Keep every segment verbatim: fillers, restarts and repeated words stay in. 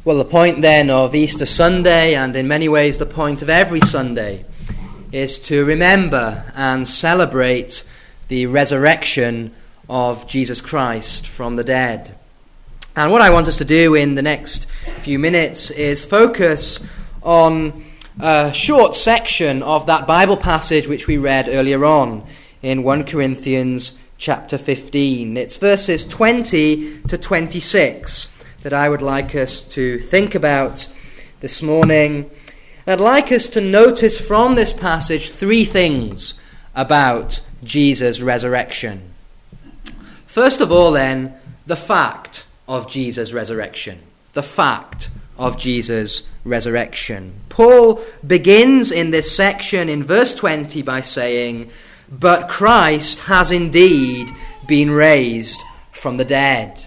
Well, the point then of Easter Sunday, and in many ways the point of every Sunday, is to remember and celebrate the resurrection of Jesus Christ from the dead. And what I want us to do in the next few minutes is focus on a short section of that Bible passage which we read earlier on in First Corinthians chapter fifteen. It's verses twenty to twenty-six that I would like us to think about this morning. And I'd like us to notice from this passage three things about Jesus' resurrection. First of all, then, the fact of Jesus' resurrection. The fact of Jesus' resurrection. Paul begins in this section in verse twenty by saying, "But Christ has indeed been raised from the dead."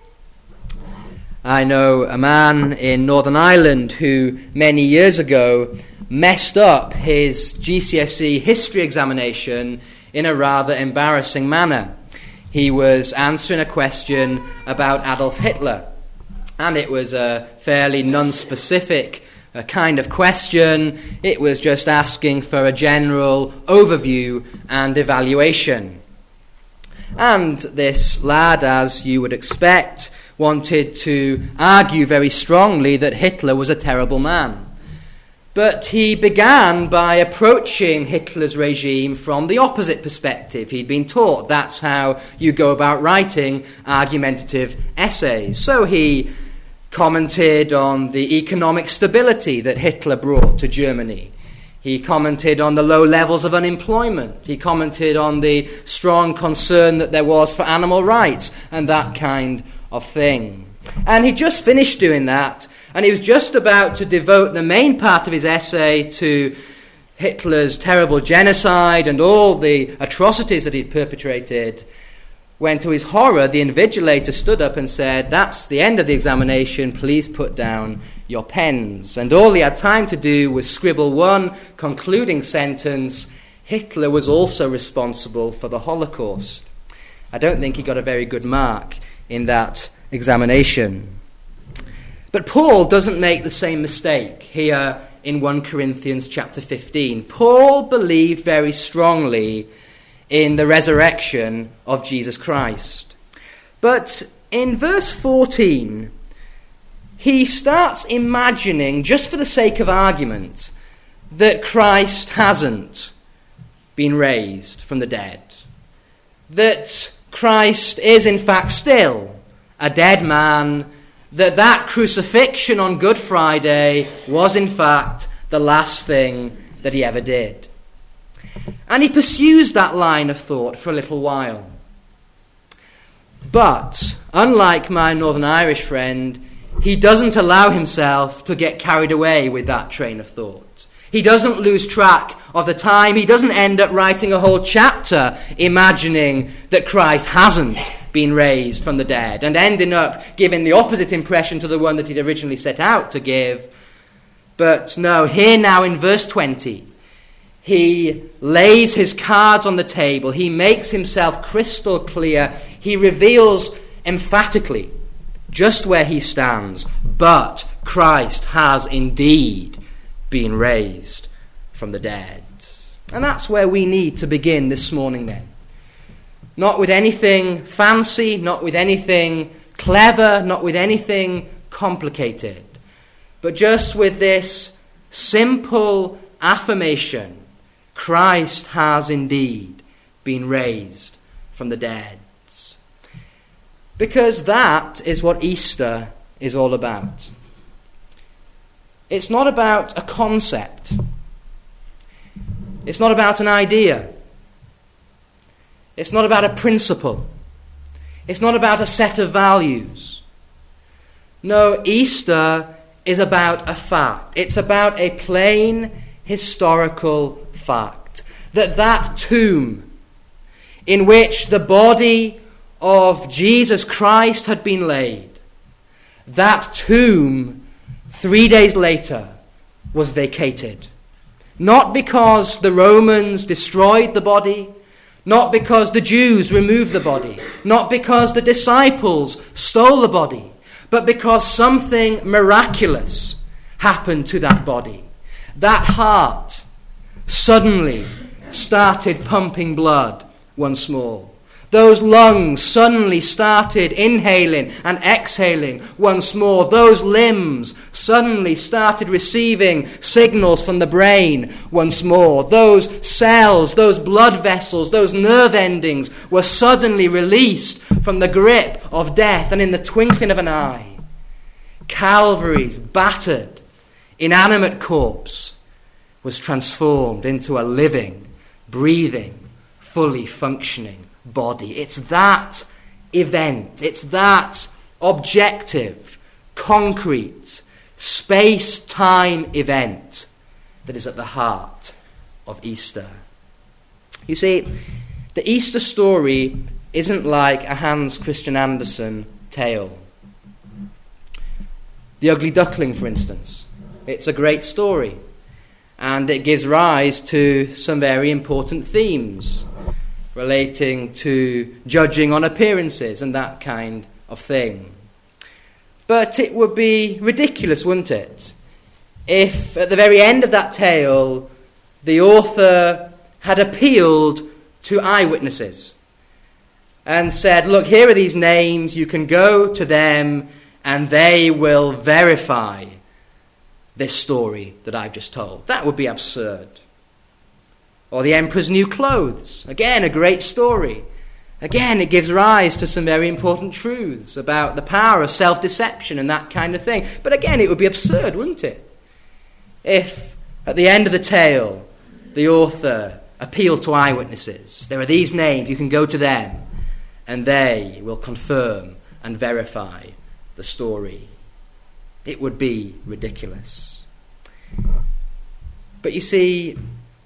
I know a man in Northern Ireland who many years ago messed up his G C S E history examination in a rather embarrassing manner. He was answering a question about Adolf Hitler, and it was a fairly non-specific uh, kind of question. It was just asking for a general overview and evaluation. And this lad, as you would expect, wanted to argue very strongly that Hitler was a terrible man. But he began by approaching Hitler's regime from the opposite perspective. He'd been taught that's how you go about writing argumentative essays. So he commented on the economic stability that Hitler brought to Germany. He commented on the low levels of unemployment. He commented on the strong concern that there was for animal rights and that kind of thing. And he just finished doing that, and he was just about to devote the main part of his essay to Hitler's terrible genocide and all the atrocities that he'd perpetrated, when to his horror the invigilator stood up and said, "That's the end of the examination, please put down your pens." And all he had time to do was scribble one concluding sentence: "Hitler was also responsible for the Holocaust." I don't think he got a very good mark in that examination. But Paul doesn't make the same mistake here in First Corinthians chapter fifteen. Paul believed very strongly in the resurrection of Jesus Christ. But in verse fourteen, he starts imagining, just for the sake of argument, that Christ hasn't been raised from the dead. That Christ is in fact still a dead man, that that crucifixion on Good Friday was in fact the last thing that he ever did. And he pursues that line of thought for a little while. But, unlike my Northern Irish friend, he doesn't allow himself to get carried away with that train of thought. He doesn't lose track of the time. He doesn't end up writing a whole chapter imagining that Christ hasn't been raised from the dead and ending up giving the opposite impression to the one that he'd originally set out to give. But no, here now in verse twenty, he lays his cards on the table. He makes himself crystal clear. He reveals emphatically just where he stands. But Christ has indeed been raised from the dead. And that's where we need to begin this morning then. Not with anything fancy, not with anything clever, not with anything complicated, but just with this simple affirmation: Christ has indeed been raised from the dead. Because that is what Easter is all about. It's not about a concept. It's not about an idea. It's not about a principle. It's not about a set of values. No, Easter is about a fact. It's about a plain historical fact. That that tomb in which the body of Jesus Christ had been laid, that tomb three days later was vacated. Not because the Romans destroyed the body, not because the Jews removed the body, not because the disciples stole the body, but because something miraculous happened to that body. That heart suddenly started pumping blood once more. Those lungs suddenly started inhaling and exhaling once more. Those limbs suddenly started receiving signals from the brain once more. Those cells, those blood vessels, those nerve endings were suddenly released from the grip of death, and in the twinkling of an eye, Calvary's battered, inanimate corpse was transformed into a living, breathing, fully functioning body. It's that event, it's that objective, concrete, space-time event that is at the heart of Easter. You see, the Easter story isn't like a Hans Christian Andersen tale. The Ugly Duckling, for instance. It's a great story, and it gives rise to some very important themes relating to judging on appearances and that kind of thing. But it would be ridiculous, wouldn't it, if at the very end of that tale the author had appealed to eyewitnesses and said, look, here are these names, you can go to them and they will verify this story that I've just told. That would be absurd. Or The Emperor's New Clothes. Again, a great story. Again, it gives rise to some very important truths about the power of self-deception and that kind of thing. But again, it would be absurd, wouldn't it, if at the end of the tale the author appealed to eyewitnesses. There are these names, you can go to them, and they will confirm and verify the story. It would be ridiculous. But you see,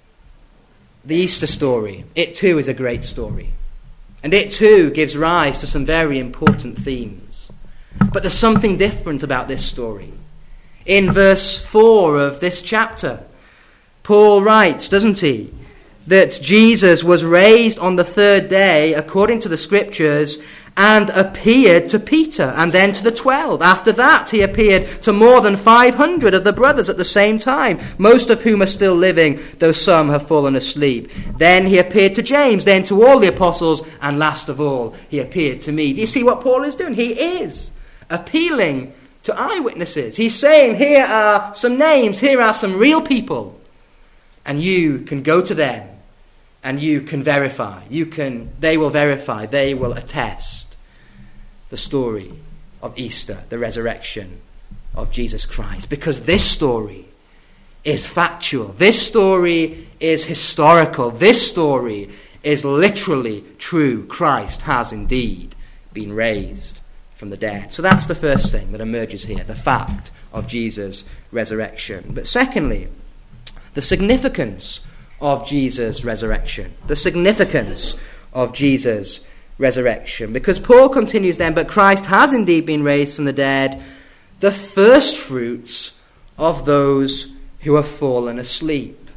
the Easter story, it too is a great story. And it too gives rise to some very important themes. But there's something different about this story. In verse four of this chapter, Paul writes, doesn't he, that Jesus was raised on the third day according to the Scriptures and appeared to Peter and then to the twelve. After that, he appeared to more than five hundred of the brothers at the same time, most of whom are still living, though some have fallen asleep. Then he appeared to James, then to all the apostles, and last of all, he appeared to me. Do you see what Paul is doing? He is appealing to eyewitnesses. He's saying, here are some names, here are some real people, and you can go to them, and you can verify. You can, they will verify, they will attest the story of Easter, the resurrection of Jesus Christ. Because this story is factual. This story is historical. This story is literally true. Christ has indeed been raised from the dead. So that's the first thing that emerges here, the fact of Jesus' resurrection. But secondly, the significance of Jesus' resurrection. The significance of Jesus' resurrection. Because Paul continues then, but Christ has indeed been raised from the dead, the first fruits of those who have fallen asleep.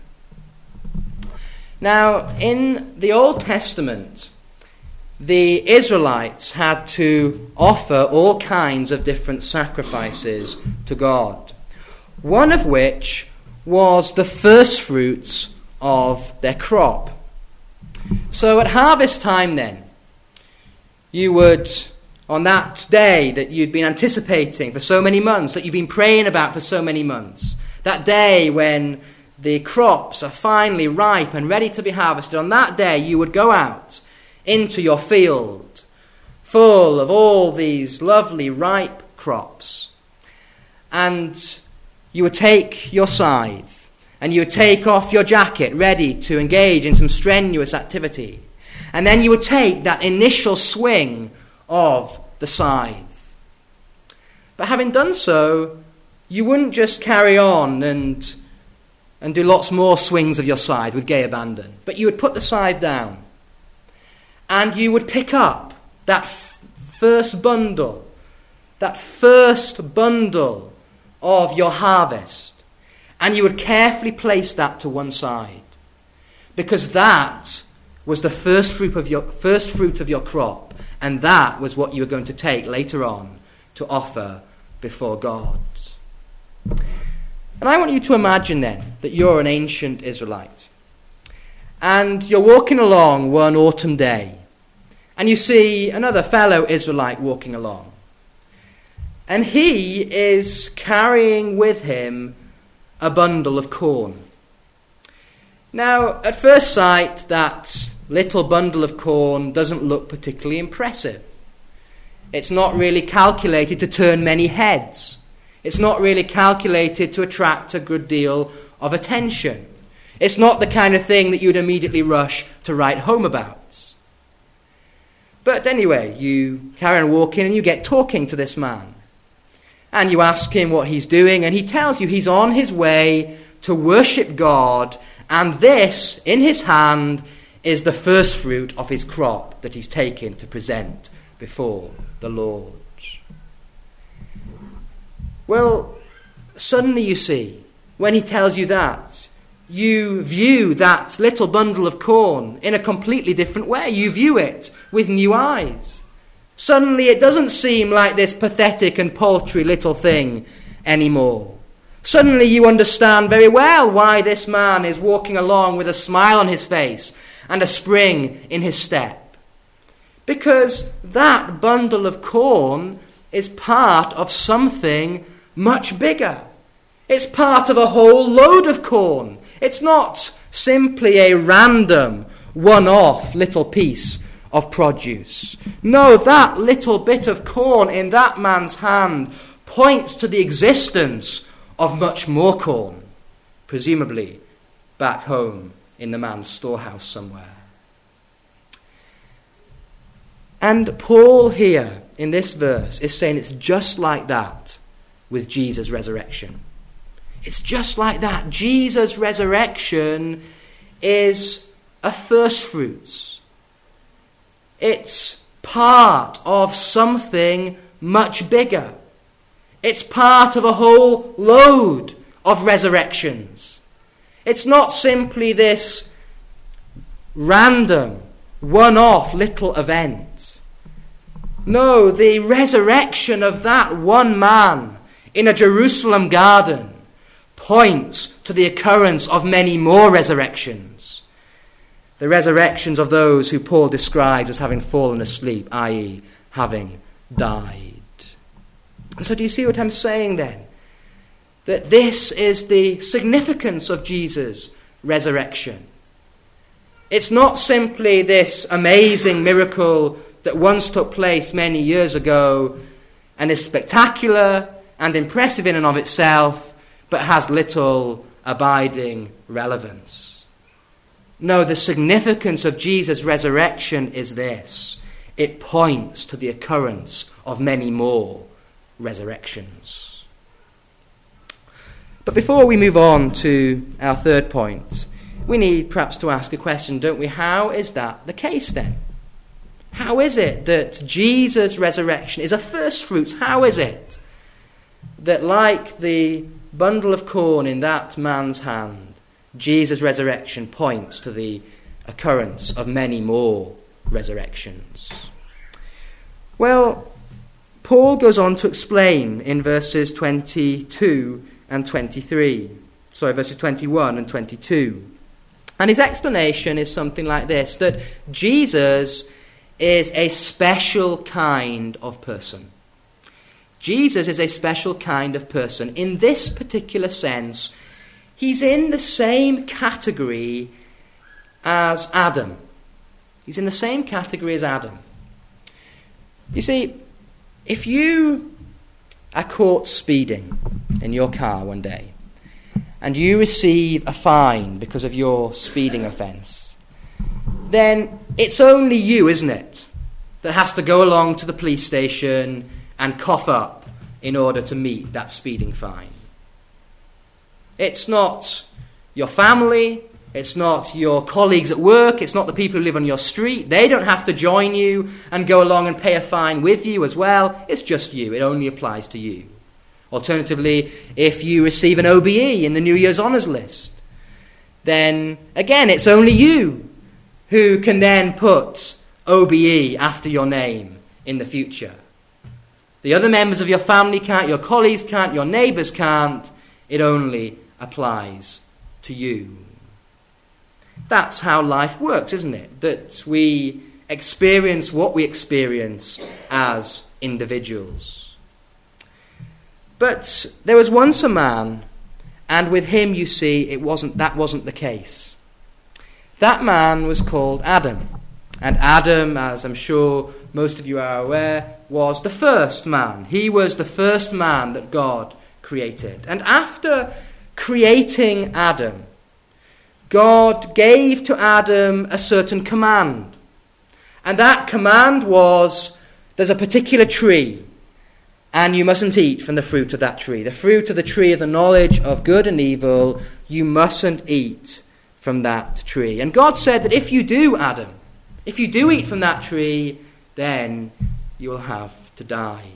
Now, in the Old Testament, the Israelites had to offer all kinds of different sacrifices to God, one of which was the first fruits of their crop. So at harvest time then, you would, on that day that you'd been anticipating for so many months, that you've been praying about for so many months, that day when the crops are finally ripe and ready to be harvested, on that day you would go out into your field full of all these lovely ripe crops, and you would take your scythe and you would take off your jacket ready to engage in some strenuous activity. And then you would take that initial swing of the scythe. But having done so, you wouldn't just carry on and, and do lots more swings of your scythe with gay abandon. But you would put the scythe down. And you would pick up that f- first bundle, that first bundle of your harvest. And you would carefully place that to one side. Because that was the first fruit of your first fruit of your crop, and that was what you were going to take later on to offer before God. And I want you to imagine then that you're an ancient Israelite. And you're walking along one autumn day. And you see another fellow Israelite walking along. And he is carrying with him a bundle of corn. Now, at first sight, that little bundle of corn doesn't look particularly impressive. It's not really calculated to turn many heads. It's not really calculated to attract a good deal of attention. It's not the kind of thing that you'd immediately rush to write home about. But anyway, you carry on walking and you get talking to this man. And you ask him what he's doing, and he tells you he's on his way to worship God, and this, in his hand, is the first fruit of his crop that he's taken to present before the Lord. Well, suddenly you see, when he tells you that, you view that little bundle of corn in a completely different way. You view it with new eyes. Suddenly it doesn't seem like this pathetic and paltry little thing anymore. Suddenly you understand very well why this man is walking along with a smile on his face and a spring in his step. Because that bundle of corn is part of something much bigger. It's part of a whole load of corn. It's not simply a random, one-off little piece of produce. No, that little bit of corn in that man's hand points to the existence of much more corn, presumably back home in the man's storehouse somewhere. And Paul here in this verse is saying it's just like that with Jesus' resurrection. It's just like that. Jesus' resurrection is a first fruits. It's part of something much bigger. It's part of a whole load of resurrections. It's not simply this random, one-off little event. No, the resurrection of that one man in a Jerusalem garden points to the occurrence of many more resurrections. The resurrections of those who Paul describes as having fallen asleep, that is, having died. And so do you see what I'm saying then? That this is the significance of Jesus' resurrection. It's not simply this amazing miracle that once took place many years ago and is spectacular and impressive in and of itself, but has little abiding relevance. No, the significance of Jesus' resurrection is this. It points to the occurrence of many more resurrections. But before we move on to our third point, we need perhaps to ask a question, don't we? How is that the case then? How is it that Jesus' resurrection is a first fruits? How is it that, like the bundle of corn in that man's hand, Jesus' resurrection points to the occurrence of many more resurrections? Well, Paul goes on to explain in verses twenty-two and twenty-three. Sorry, verses twenty-one and twenty-two. And his explanation is something like this, that Jesus is a special kind of person. Jesus is a special kind of person. In this particular sense, he's in the same category as Adam. He's in the same category as Adam. You see, if you are caught speeding in your car one day and you receive a fine because of your speeding offence, then it's only you, isn't it, that has to go along to the police station and cough up in order to meet that speeding fine. It's not your family, it's not your colleagues at work, it's not the people who live on your street. They don't have to join you and go along and pay a fine with you as well. It's just you. It only applies to you. Alternatively, if you receive an O B E in the New Year's Honours List, then again, it's only you who can then put O B E after your name in the future. The other members of your family can't, your colleagues can't, your neighbours can't. It only applies to you. That's how life works, isn't it? That we experience what we experience as individuals. But there was once a man, and with him, you see, it wasn't that wasn't the case. That man was called Adam. And Adam, as I'm sure most of you are aware, was the first man. He was the first man that God created. And after creating Adam, God gave to Adam a certain command. And that command was, there's a particular tree, and you mustn't eat from the fruit of that tree. The fruit of the tree of the knowledge of good and evil, you mustn't eat from that tree. And God said that if you do, Adam, if you do eat from that tree, then you will have to die.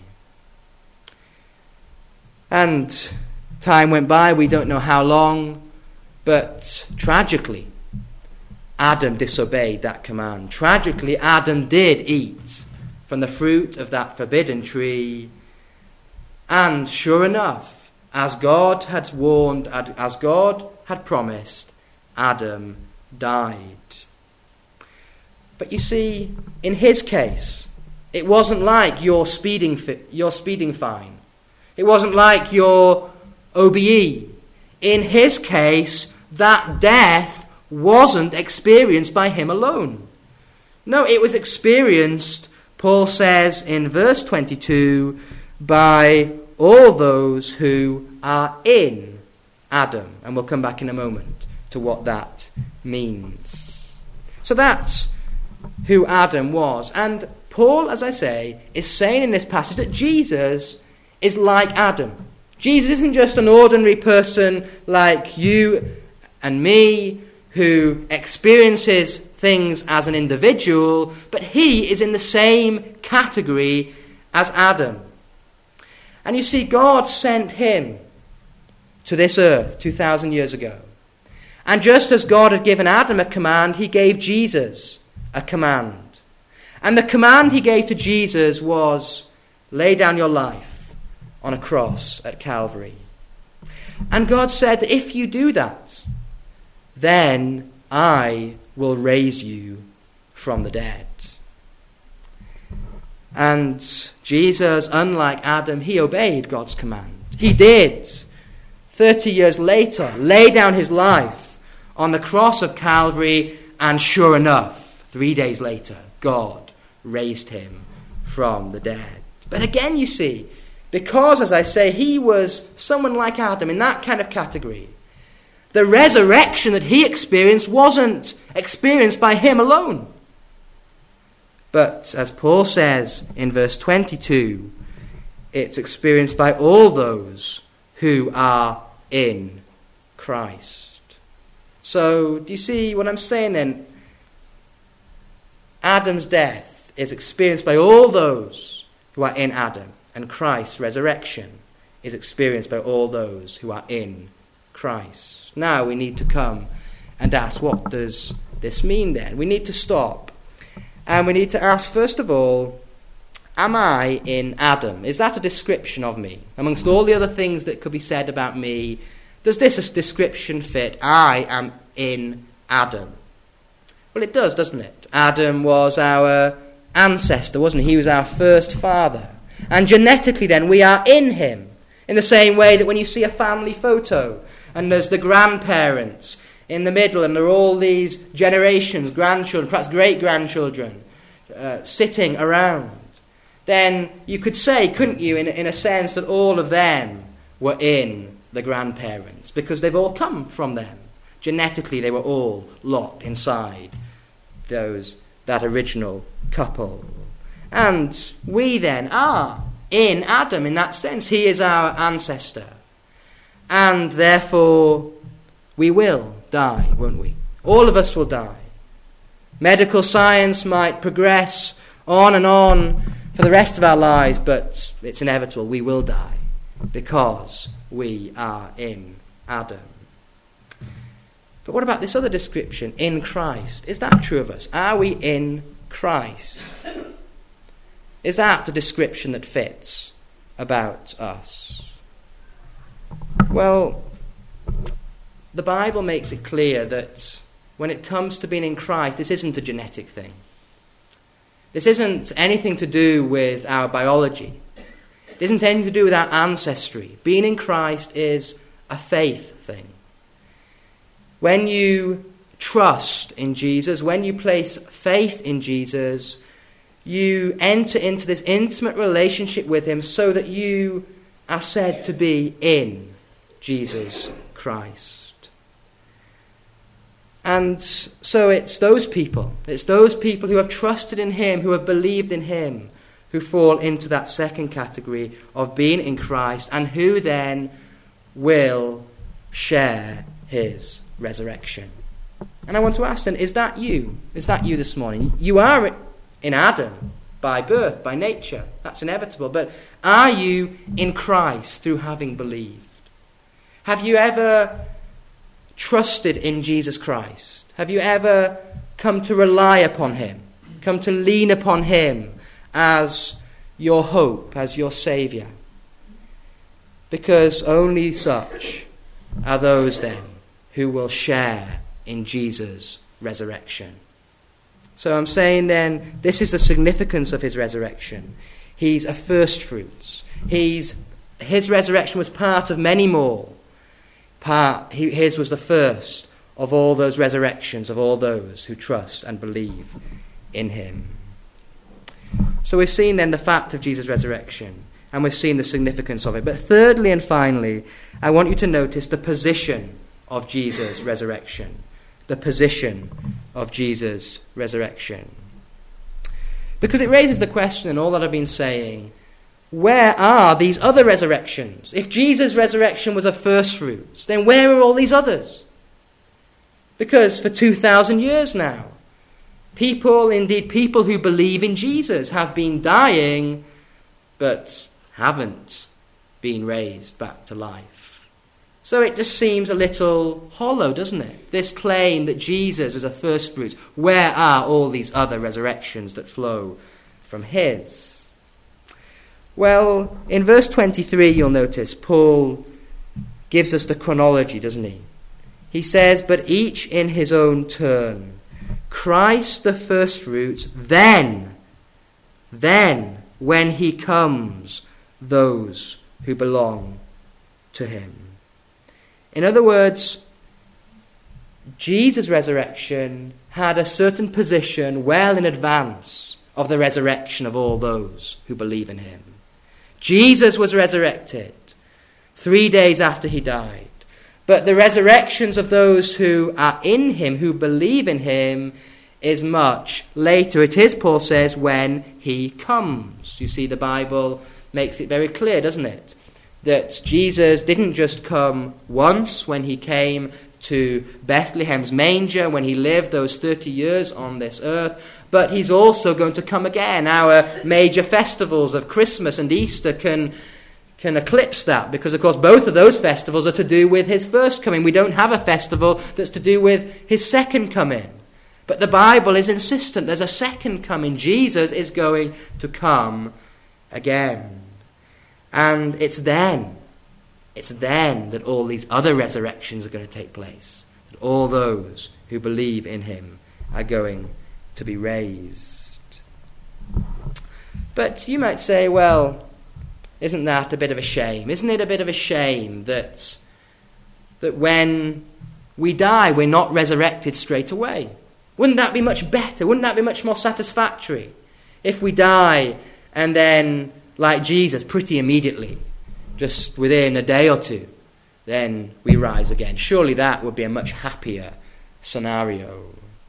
And time went by, we don't know how long, but tragically, Adam disobeyed that command. Tragically, Adam did eat from the fruit of that forbidden tree. And sure enough, as God had warned, as God had promised, Adam died. But you see, in his case, it wasn't like your speeding fi- your speeding fine. It wasn't like your O B E. In his case, that death wasn't experienced by him alone. No, it was experienced, Paul says in verse twenty-two, by all those who are in Adam. And we'll come back in a moment to what that means. So that's who Adam was. And Paul, as I say, is saying in this passage that Jesus is like Adam. Jesus isn't just an ordinary person like you and me who experiences things as an individual, but he is in the same category as Adam. And you see, God sent him to this earth two thousand years ago. And just as God had given Adam a command, he gave Jesus a command. And the command he gave to Jesus was, lay down your life on a cross at Calvary. And God said that if you do that, then I will raise you from the dead. And Jesus, unlike Adam, he obeyed God's command. He did, thirty years later, lay down his life on the cross of Calvary, and sure enough, three days later, God raised him from the dead. But again, you see, because, as I say, he was someone like Adam in that kind of category, the resurrection that he experienced wasn't experienced by him alone. But, as Paul says in verse twenty-two, it's experienced by all those who are in Christ. So, do you see what I'm saying then? Adam's death is experienced by all those who are in Adam, and Christ's resurrection is experienced by all those who are in Christ. Now we need to come and ask, what does this mean then? We need to stop. And we need to ask, first of all, am I in Adam? Is that a description of me? Amongst all the other things that could be said about me, does this description fit? I am in Adam. Well, it does, doesn't it? Adam was our ancestor, wasn't he? He was our first father. And genetically then, we are in him. In the same way that when you see a family photo, and there's the grandparents in the middle, and there are all these generations, grandchildren, perhaps great-grandchildren, uh, sitting around, then you could say, couldn't you, in, in a sense, that all of them were in the grandparents, because they've all come from them. Genetically, they were all locked inside those that original couple. And we then are in Adam in that sense. He is our ancestor. And therefore, we will die, won't we? All of us will die. Medical science might progress on and on for the rest of our lives, but it's inevitable. We will die because we are in Adam. But what about this other description, in Christ? Is that true of us? Are we in Christ? Is that the description that fits about us? Well, the Bible makes it clear that when it comes to being in Christ, this isn't a genetic thing. This isn't anything to do with our biology. It isn't anything to do with our ancestry. Being in Christ is a faith thing. When you trust in Jesus, when you place faith in Jesus, you enter into this intimate relationship with him so that you are said to be in Jesus Christ. And so it's those people, it's those people who have trusted in him, who have believed in him, who fall into that second category of being in Christ, and who then will share his resurrection. And I want to ask then, is that you? Is that you this morning? You are in Adam by birth, by nature. That's inevitable. But are you in Christ through having believed? Have you ever trusted in Jesus Christ? Have you ever come to rely upon him, come to lean upon him as your hope, as your Saviour? Because only such are those then who will share in Jesus' resurrection. So I'm saying then, this is the significance of his resurrection. He's a first fruits. He's, his resurrection was part of many more. Part, he, his was the first of all those resurrections, of all those who trust and believe in him. So we've seen then the fact of Jesus' resurrection, and we've seen the significance of it. But thirdly and finally, I want you to notice the position of Jesus' resurrection. The position of Jesus' resurrection. Because it raises the question, and all that I've been saying, where are these other resurrections? If Jesus' resurrection was a first fruits, then where are all these others? Because for two thousand years now, people, indeed people who believe in Jesus, have been dying, but haven't been raised back to life. So it just seems a little hollow, doesn't it? This claim that Jesus was a first fruits. Where are all these other resurrections that flow from his? Well, in verse twenty-three, you'll notice, Paul gives us the chronology, doesn't he? He says, but each in his own turn. Christ the first fruits, then, then, when he comes, those who belong to him. In other words, Jesus' resurrection had a certain position well in advance of the resurrection of all those who believe in him. Jesus was resurrected three days after he died. But the resurrections of those who are in him, who believe in him, is much later. It is, Paul says, when he comes. You see, the Bible makes it very clear, doesn't it? That Jesus didn't just come once when he came to Bethlehem's manger, when he lived those thirty years on this earth, but he's also going to come again. Our major festivals of Christmas and Easter can, can eclipse that, because, of course, both of those festivals are to do with his first coming. We don't have a festival that's to do with his second coming. But the Bible is insistent there's a second coming. Jesus is going to come again. And it's then, it's then that all these other resurrections are going to take place. That all those who believe in him are going to be raised. But you might say, well, isn't that a bit of a shame? Isn't it a bit of a shame that, that when we die, we're not resurrected straight away? Wouldn't that be much better? Wouldn't that be much more satisfactory? If we die and then, like Jesus, pretty immediately, just within a day or two, then we rise again. Surely that would be a much happier scenario.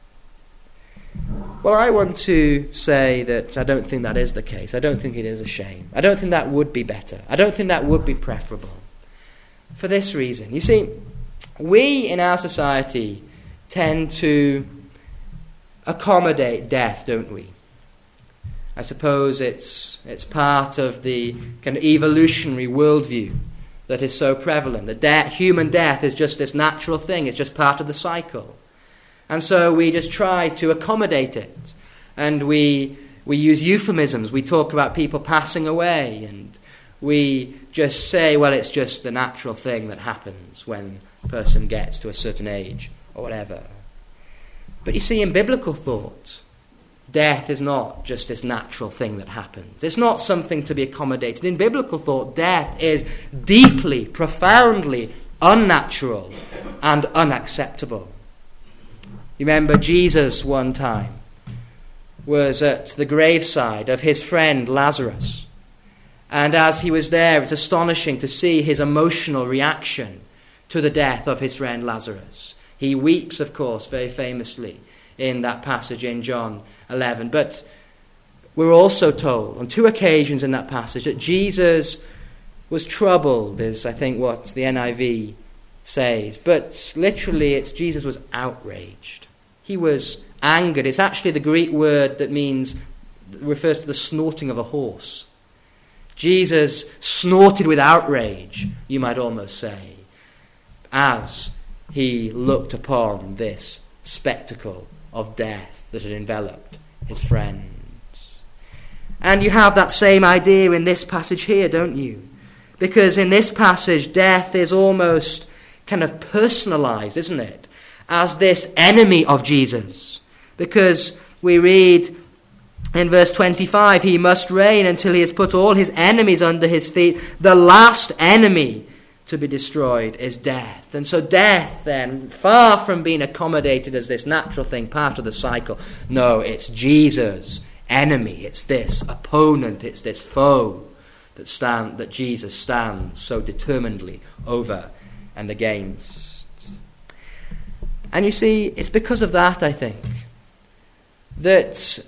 Well, I want to say that I don't think that is the case. I don't think it is a shame. I don't think that would be better. I don't think that would be preferable. For this reason. You see, we in our society tend to accommodate death, don't we? I suppose it's it's part of the kind of evolutionary worldview that is so prevalent. That de- human death is just this natural thing. It's just part of the cycle. And so we just try to accommodate it. And we we use euphemisms. We talk about people passing away, and we just say, well, it's just the natural thing that happens when a person gets to a certain age or whatever. But you see, in biblical thought, death is not just this natural thing that happens. It's not something to be accommodated. In biblical thought, death is deeply, profoundly unnatural and unacceptable. You remember Jesus one time was at the graveside of his friend Lazarus. And as he was there, it's astonishing to see his emotional reaction to the death of his friend Lazarus. He weeps, of course, very famously in that passage in John eleven. But we're also told on two occasions in that passage that Jesus was troubled, is I think what the N I V says. But literally, it's Jesus was outraged. He was angered. It's actually the Greek word that means, refers to the snorting of a horse. Jesus snorted with outrage, you might almost say, as he looked upon this spectacle of death that had enveloped his friends. And you have that same idea in this passage here, don't you? Because in this passage, death is almost kind of personalized, isn't it? As this enemy of Jesus. Because we read in verse twenty-five, he must reign until he has put all his enemies under his feet. The last enemy to be destroyed is death. And so death then, far from being accommodated as this natural thing, part of the cycle, no, it's Jesus' enemy. It's this opponent, it's this foe that stand that Jesus stands so determinedly over and against. And you see, it's because of that, I think, that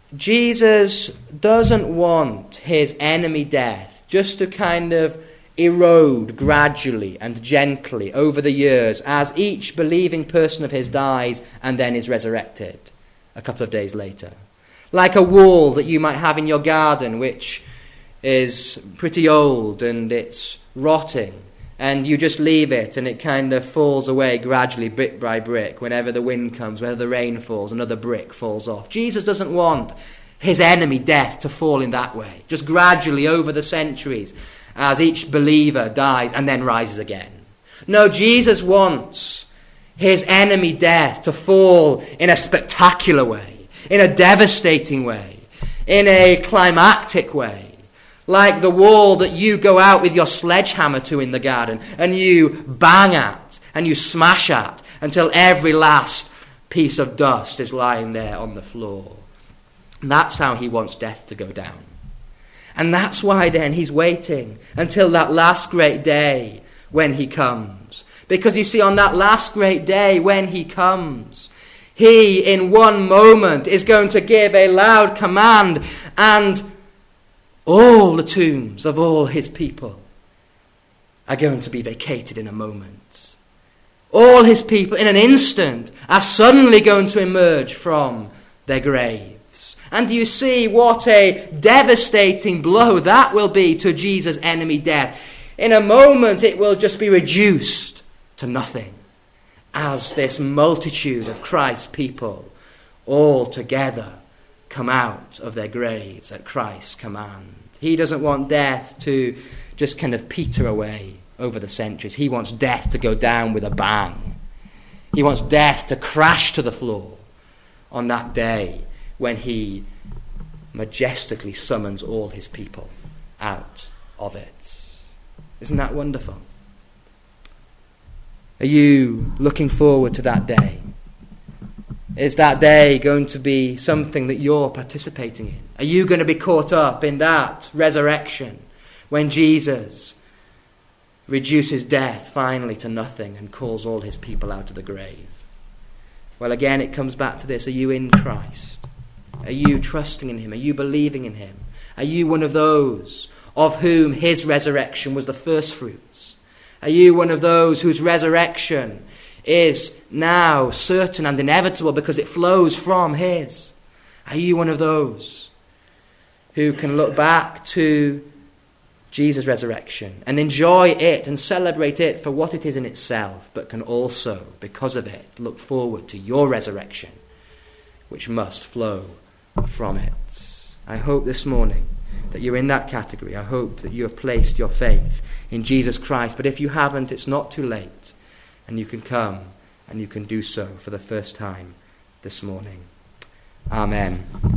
Jesus doesn't want his enemy death just to kind of erode gradually and gently over the years as each believing person of his dies and then is resurrected a couple of days later. Like a wall that you might have in your garden which is pretty old and it's rotting, and you just leave it and it kind of falls away gradually, brick by brick. Whenever the wind comes, whenever the rain falls, another brick falls off. Jesus doesn't want his enemy death to fall in that way, just gradually over the centuries as each believer dies and then rises again. No, Jesus wants his enemy death to fall in a spectacular way, in a devastating way, in a climactic way. Like the wall that you go out with your sledgehammer to in the garden and you bang at and you smash at until every last piece of dust is lying there on the floor. And that's how he wants death to go down. And that's why then he's waiting until that last great day when he comes. Because you see, on that last great day when he comes, he in one moment is going to give a loud command, and all the tombs of all his people are going to be vacated in a moment. All his people in an instant are suddenly going to emerge from their graves. And you see what a devastating blow that will be to Jesus' enemy death. In a moment it will just be reduced to nothing as this multitude of Christ's people all together come out of their graves at Christ's command. He doesn't want death to just kind of peter away over the centuries. He wants death to go down with a bang. He wants death to crash to the floor on that day when he majestically summons all his people out of it. Isn't that wonderful? Are you looking forward to that day? Is that day going to be something that you're participating in? Are you going to be caught up in that resurrection when Jesus reduces death finally to nothing and calls all his people out of the grave? Well, again, it comes back to this. Are you in Christ? Are you trusting in him? Are you believing in him? Are you one of those of whom his resurrection was the first fruits? Are you one of those whose resurrection is now certain and inevitable because it flows from his? Are you one of those who can look back to Jesus' resurrection and enjoy it and celebrate it for what it is in itself, but can also, because of it, look forward to your resurrection, which must flow from it? I hope this morning that you're in that category. I hope that you have placed your faith in Jesus Christ. But if you haven't, it's not too late. And you can come and you can do so for the first time this morning. Amen.